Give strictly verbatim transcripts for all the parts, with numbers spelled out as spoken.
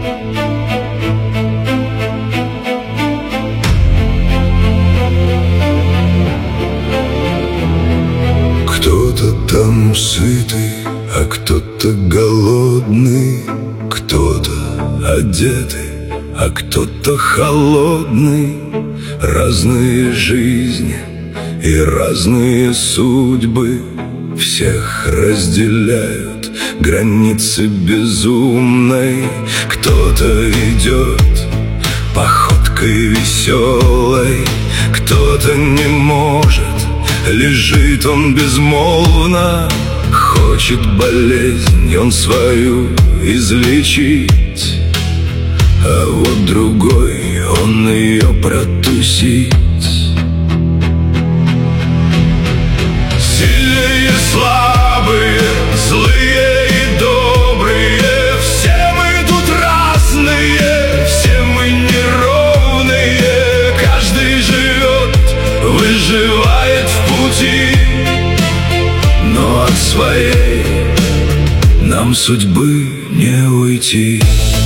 Кто-то там сытый, а кто-то голодный, кто-то одетый, а кто-то холодный. Разные жизни и разные судьбы, всех разделяют границы безумной. Кто-то идет походкой веселой, кто-то не может, лежит он безмолвно. Хочет болезнь он свою излечить, а вот другой, он ее протусить. Сильные, слабые, злые и добрые, все мы тут разные, все мы неровные. Каждый живет, выживает в пути, но от своей нам судьбы не уйти.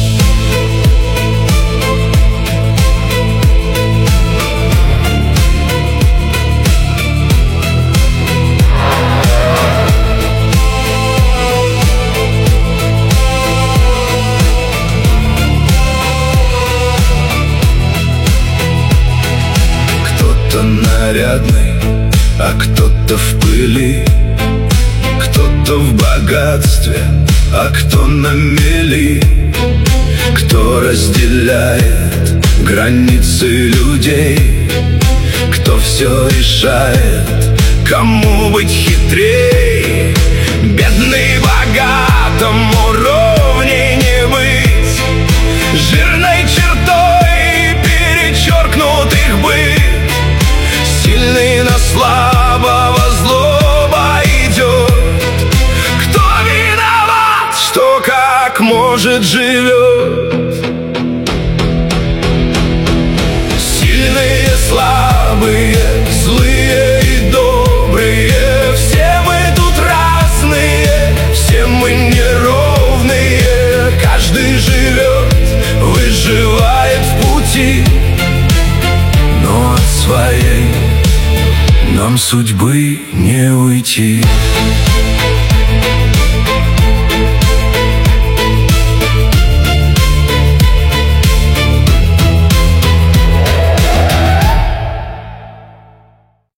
Кто-то нарядный, а кто-то в пыли, кто-то в богатстве, а кто на мели. Кто разделяет границы людей, кто все решает, кому быть хитрей. Бедный богатому ровней не быть, жирной чертой перечеркнут их быт. Сильный на слабого злоба идет, кто виноват, что как может живет. Сильные, слабые, злые и добрые, все мы тут разные, все мы неровные. Каждый живет, выживает в пути, но от своей нам судьбы не уйти.